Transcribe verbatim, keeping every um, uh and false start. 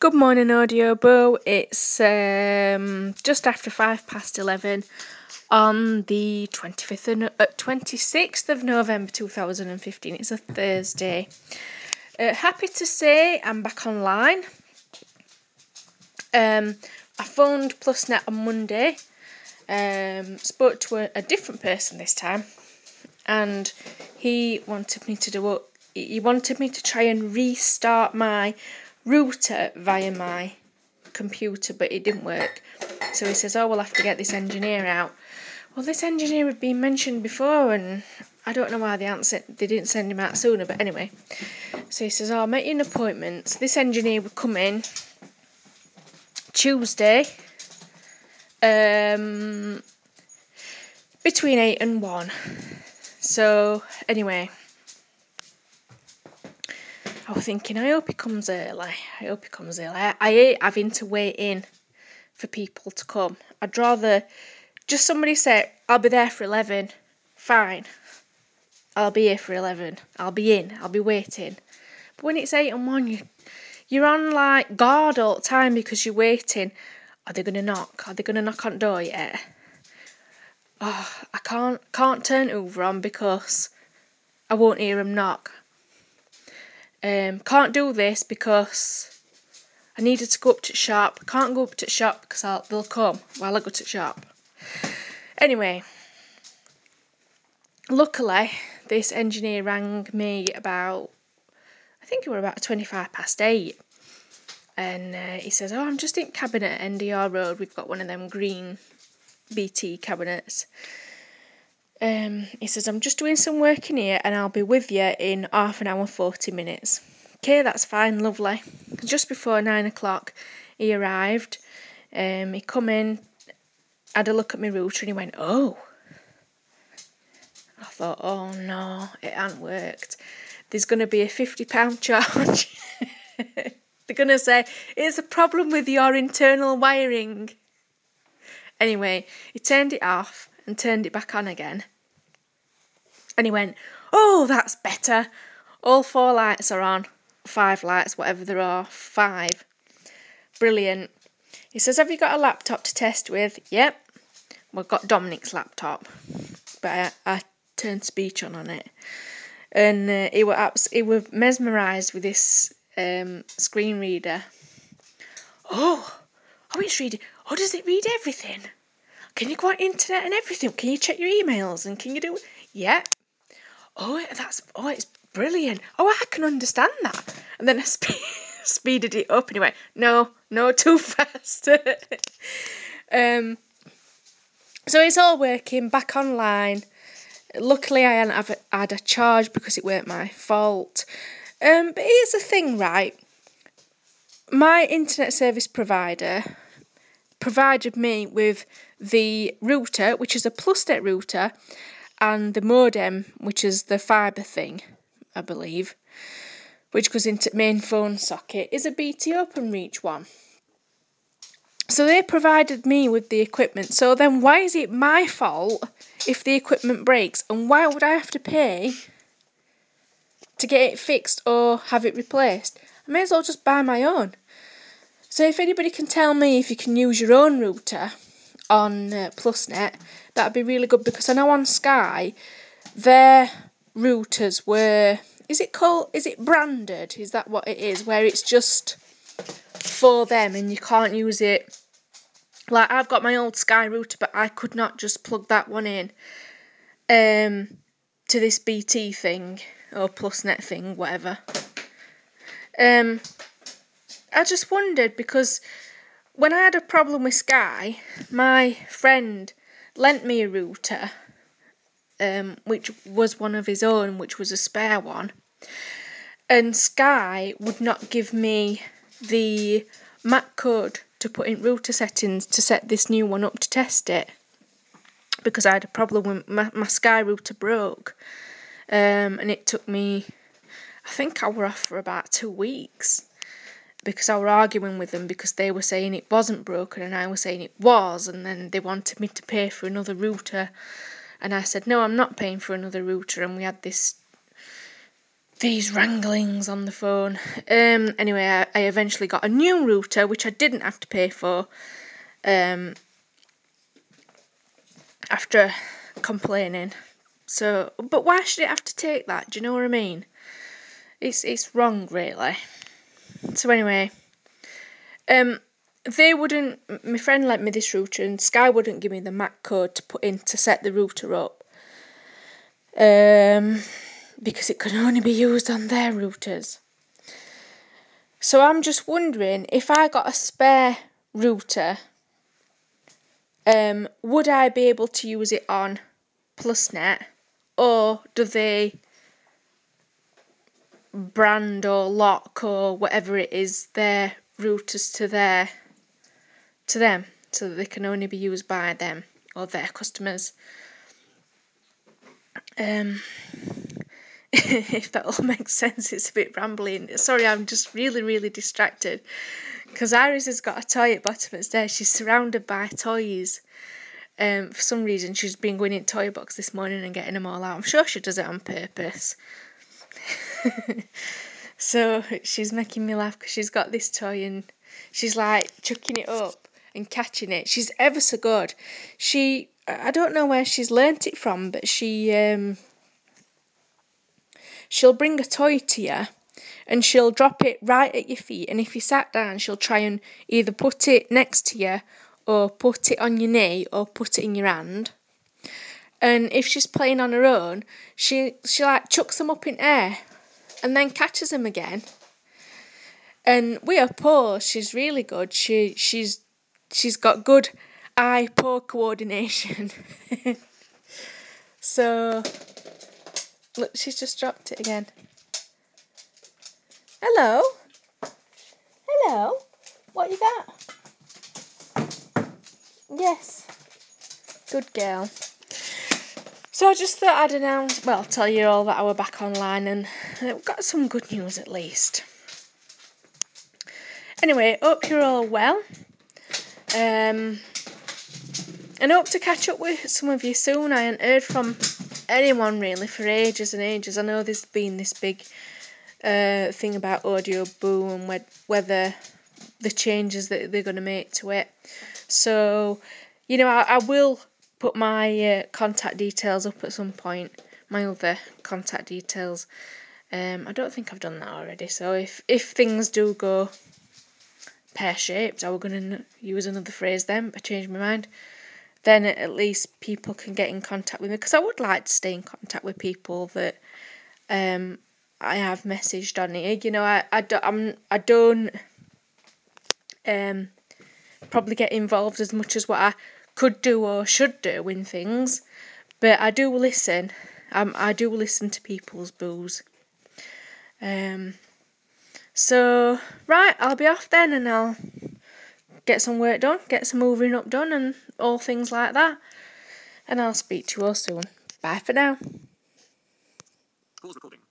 Good morning, Audio Bro. It's um, just after five past eleven on the twenty-fifth of no- uh, twenty-sixth of November two thousand fifteen. It's a Thursday. Uh, happy to say I'm back online. Um, I phoned PlusNet on Monday. Um, spoke to a, a different person this time, and he wanted me to do what he wanted me to try and restart my router via my computer, but it didn't work. So he says, oh, we'll have to get this engineer out. Well, this engineer had been mentioned before, and I don't know why they, answered, they didn't send him out sooner, but anyway. So he says, oh, I'll make you an appointment. So this engineer would come in Tuesday, um, between eight and one. So, anyway, I was thinking, I hope he comes early. I hope he comes early. I, I hate having to wait in for people to come. I'd rather just somebody say, I'll be there for eleven. Fine. I'll be here for eleven. I'll be in. I'll be waiting. But when it's eight and one, you, you're on like guard all the time because you're waiting. Are they going to knock? Are they going to knock on the door yet? Oh, I can't, can't turn it over on because I won't hear them knock. Um, can't do this because I needed to go up to the shop. Can't go up to the shop because I'll, they'll come while I go to the shop. Anyway, luckily, this engineer rang me about, I think it was about twenty-five past eight. And uh, he says, oh, I'm just in cabinet at N D R Road. We've got one of them green B T cabinets. Um, he says, I'm just doing some work in here and I'll be with you in half an hour, forty minutes. Okay, that's fine, lovely. Just before nine o'clock, he arrived. Um, he come in, had a look at my router and he went, oh. I thought, oh no, it hasn't worked. There's going to be a fifty pounds charge. They're going to say, it's a problem with your internal wiring. Anyway, he turned it off and turned it back on again. And he went, oh, that's better. All four lights are on. Five lights, whatever there are. Five. Brilliant. He says, have you got a laptop to test with? Yep. Well, I've got Dominic's laptop. But I, I turned speech on on it. And uh, he were abs- he were mesmerised with this um, screen reader. Oh, oh, it's reading. Oh, does it read everything? Can you go on internet and everything? Can you check your emails and can you do? Yep. Oh, that's oh, it's brilliant. Oh, I can understand that. And then I spe- speeded it up and he went, no, no, too fast. um. So it's all working, back online. Luckily, I hadn't have had a charge because it weren't my fault. Um, but here's the thing, right? My internet service provider provided me with the router, which is a PlusNet router, and the modem, which is the fibre thing, I believe, which goes into the main phone socket, is a B T OpenReach one. So they provided me with the equipment. So then why is it my fault if the equipment breaks? And why would I have to pay to get it fixed or have it replaced? I may as well just buy my own. So if anybody can tell me if you can use your own router on uh, PlusNet, that'd be really good, because I know on Sky, their routers were, is it called, is it branded? Is that what it is? Where it's just for them and you can't use it. Like, I've got my old Sky router, but I could not just plug that one in um, to this B T thing, or PlusNet thing, whatever. Um, I just wondered, because when I had a problem with Sky, my friend lent me a router, um, which was one of his own, which was a spare one, and Sky would not give me the M A C code to put in router settings to set this new one up to test it, because I had a problem with my, my Sky router broke, um, and it took me, I think I were off for about two weeks, because I were arguing with them because they were saying it wasn't broken and I was saying it was, and then they wanted me to pay for another router, and I said, no, I'm not paying for another router, and we had this these wranglings on the phone. Um, anyway, I, I eventually got a new router, which I didn't have to pay for. Um, after complaining. So, but why should it have to take that? Do you know what I mean? It's it's wrong, really. So anyway, um, they wouldn't. My friend lent me this router, and Sky wouldn't give me the M A C code to put in to set the router up. Um, because it could only be used on their routers. So I'm just wondering, if I got a spare router, um, would I be able to use it on PlusNet, or do they brand or lock or whatever it is their routers to their to them, so that they can only be used by them or their customers? Um, if that all makes sense, it's a bit rambling. Sorry, I'm just really, really distracted because Iris has got a toy at the bottom of the stairs. She's surrounded by toys. Um, for some reason, she's been going in toy box this morning and getting them all out. I'm sure she does it on purpose. So she's making me laugh because she's got this toy and she's like chucking it up and catching it. She's ever so good. She, I don't know where she's learnt it from, but she, um, she'll bring a toy to you and she'll drop it right at your feet. And if you sat down, she'll try and either put it next to you or put it on your knee or put it in your hand. And if she's playing on her own, she she like chucks them up in air and then catches them again. And with her paws, she's really good. She she's she's got good eye-paw coordination. So look, she's just dropped it again. Hello, hello. What you got? Yes, good girl. So I just thought I'd announce, well, tell you all that I were back online and we've got some good news at least. Anyway, hope you're all well. Um, and hope to catch up with some of you soon. I haven't heard from anyone really for ages and ages. I know there's been this big uh, thing about Audio Boo and wh- whether the changes that they're going to make to it. So, you know, I, I will put my uh, contact details up at some point, my other contact details. Um, I don't think I've done that already, so if, if things do go pear-shaped, I was going to use another phrase then, but I changed my mind, then at least people can get in contact with me, because I would like to stay in contact with people that um, I have messaged on here. You know, I, I, don't, I'm, I don't um, probably get involved as much as what I could do or should do in things, but I do listen. Um, I do listen to people's boos. Um, so right, I'll be off then, and I'll get some work done, get some moving up done, and all things like that. And I'll speak to you all soon. Bye for now. Pause recording.